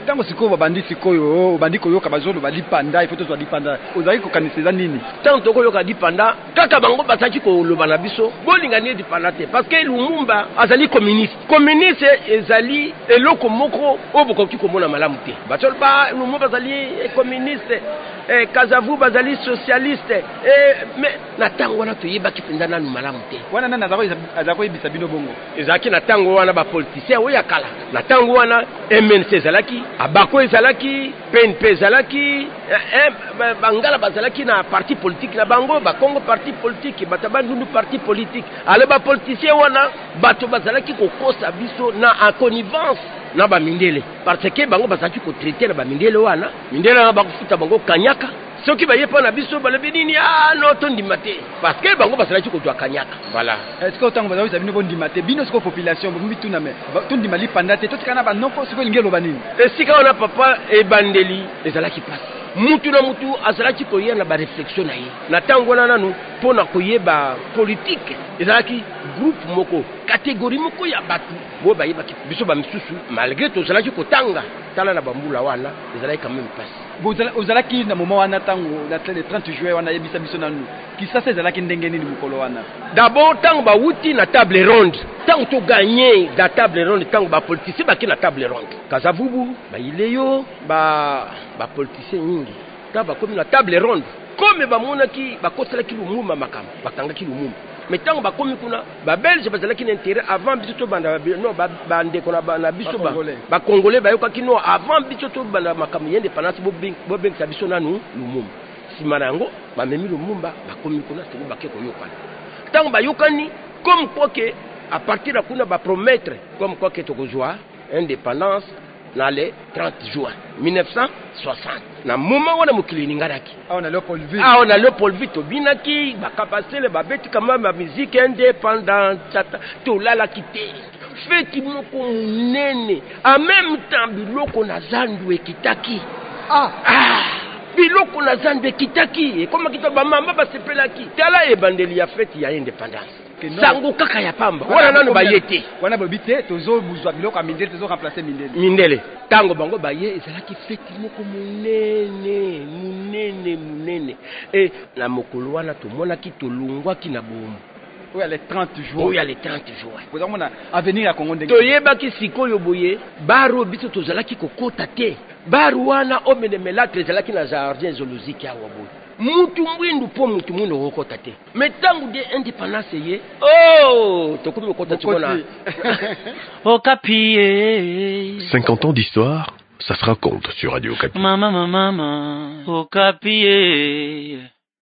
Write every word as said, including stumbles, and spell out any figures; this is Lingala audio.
tango sikoyo bandi sikoyo bandi koyoka bazolo bali panda il faut to bali panda ozali ko kaniseza nini tango to koyoka di panda kaka bango basaki ko loba na biso bolingani di panda te parce que Lumumba azali communiste communiste ezali eloko moko obokoki komona malamu te batol ba Lumumba azali communiste eh Kazavu bazali socialiste eh mais na tango wana to yeba kipinda na malamu te wana nana azako azako ibisa bino bongo ezaki na tango wana ba politicien oya kala na tango wana M N C zalaki abako ezalaki P N P zalaki eh, bangala bazalaki na parti politique na bango ba Congo parti politique batabandundu parti politique ale ba politicien wana bato bazalaki kokosa biso na en connivence na ba mindele parce que bango bazaki ko traiter na ba mindele wana mindele na ba kufuta bango kanyaka soki baye pa na biso balobi nini ah no to ndimate parce que bango bazalaki ko twa kanyaka voilà est-ce que autant bazali sabino bo ndimate bino siko population bo mbitu na me to ndimali panda te to tikana ba noko siko lingelo banini esika ona papa e bandeli ezalaki passe mutu na mutu azalaki koyeba na ba réflexion na ye na tango na nanu pona koyeba politique ezalaki groupe moko catégorie moko ya batu bo bayeba ki biso ba misusu malgré to zalaki kotanga tala na bambula wana ezalaki quand même passe bo ozalaki na moment wana tango na le trente juillet wana yebisa biso nanu ki sasa ezalaki ndenge nini mukolo wana d'abord tango ba wuti na table ronde tango to gagner da table ronde tango ba politicien baki na table ronde Kazavubu ba ileyo ba ba politicien nyingi tango ba komi na table ronde comme ba monaki ba kotelaki Lumumba makamba batangaki Lumumba mais tango ba komi kuna ba belge bazalaki na intérêt avant biso to banda non ba bande kona na biso ba ba congolais ba yoka kino avant biso to banda makamba yende panasi bo bing bo bing sa biso nanu Lumumba simarango ba memi Lumumba ba komi kuna to ba ke ko yoka tango ba yokani comme quoi que à partir de kuna ba promettre comme quoi que to ko joie indépendance na le trente juin mille neuf cent soixante na moment wana mokili ningaki ah on a le polvi ah on a le polvi to binaki ba capacité le babeti kama ma musique indépendante chata to lala kité feti moko munene en même temps biloko na zandu ekitaki ah ah biloko na zandu ekitaki e koma kito ba mama ba sepelaki tala e bandeli ya fete ya indépendance sango kaka ya pamba wana nanu bayete wana bobite tozo buzwa biloko mindele tozo remplacer mindele mindele tango bango baye ezalaki feti moko munene munene munene et na mokolo wana tomonaki tolungwaki na bomo oya le trente jours oya le trente jours pour mona avenir ya Congo ndenge toyebaki sikoyo boye baro biso tozalaki kokota te baro wana omene melatre ezalaki na jardin zoologique ya waboy mutu mwindu po mutu mwindu kokota te metangu de indépendance ye oh tokomi kokota tibona Okapi. cinquante ans d'histoire, ça se raconte sur Radio Okapi. Mama mama mama Okapi.